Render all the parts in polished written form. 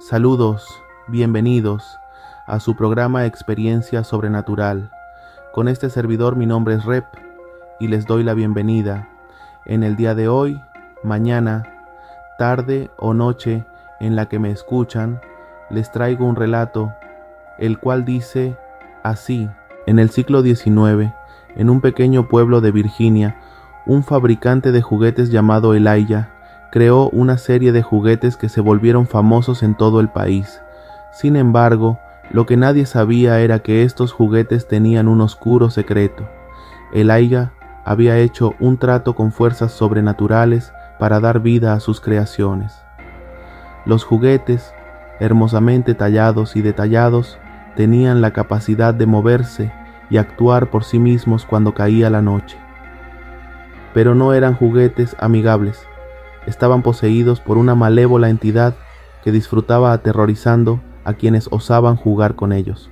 Saludos, bienvenidos a su programa Experiencia Sobrenatural. Con este servidor mi nombre es Rep y les doy la bienvenida. En el día de hoy, mañana, tarde o noche en la que me escuchan, les traigo un relato, el cual dice así. En el siglo XIX, en un pequeño pueblo de Virginia, un fabricante de juguetes llamado Elijah creó una serie de juguetes que se volvieron famosos en todo el país. Sin embargo, lo que nadie sabía era que estos juguetes tenían un oscuro secreto. Elijah había hecho un trato con fuerzas sobrenaturales para dar vida a sus creaciones. Los juguetes, hermosamente tallados y detallados, tenían la capacidad de moverse y actuar por sí mismos cuando caía la noche. Pero no eran juguetes amigables. Estaban poseídos por una malévola entidad que disfrutaba aterrorizando a quienes osaban jugar con ellos.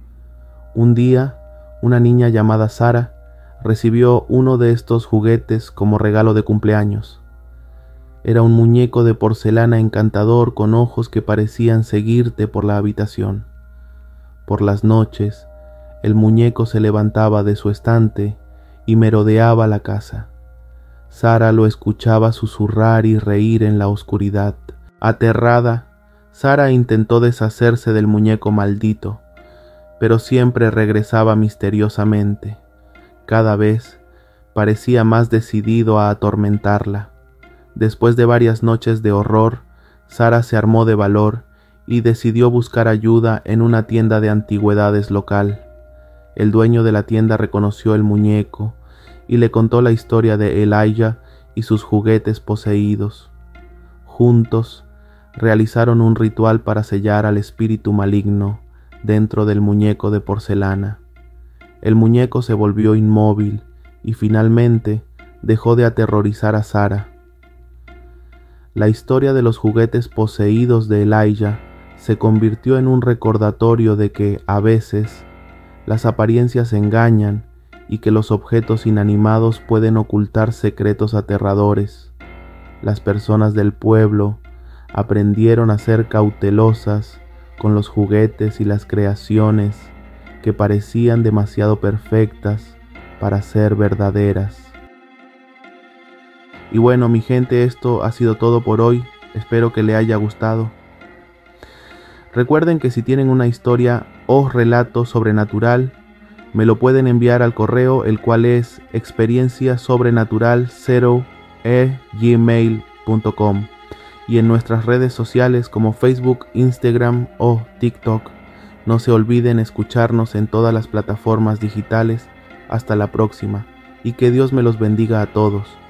Un día, una niña llamada Sara recibió uno de estos juguetes como regalo de cumpleaños. Era un muñeco de porcelana encantador con ojos que parecían seguirte por la habitación. Por las noches, el muñeco se levantaba de su estante y merodeaba la casa. Sara lo escuchaba susurrar y reír en la oscuridad. Aterrada, Sara intentó deshacerse del muñeco maldito, pero siempre regresaba misteriosamente. Cada vez parecía más decidido a atormentarla. Después de varias noches de horror, Sara se armó de valor y decidió buscar ayuda en una tienda de antigüedades local. El dueño de la tienda reconoció el muñeco y le contó la historia de Elijah y sus juguetes poseídos. Juntos realizaron un ritual para sellar al espíritu maligno dentro del muñeco de porcelana. El muñeco se volvió inmóvil y finalmente dejó de aterrorizar a Sara. La historia de los juguetes poseídos de Elijah se convirtió en un recordatorio de que, a veces, las apariencias engañan y que los objetos inanimados pueden ocultar secretos aterradores. Las personas del pueblo aprendieron a ser cautelosas con los juguetes y las creaciones que parecían demasiado perfectas para ser verdaderas. Y bueno, mi gente, esto ha sido todo por hoy. Espero que le haya gustado. Recuerden que si tienen una historia o relato sobrenatural, me lo pueden enviar al correo, el cual es experienciasobrenatural0@gmail.com, y en nuestras redes sociales como Facebook, Instagram o TikTok. No se olviden escucharnos en todas las plataformas digitales. Hasta la próxima, y que Dios me los bendiga a todos.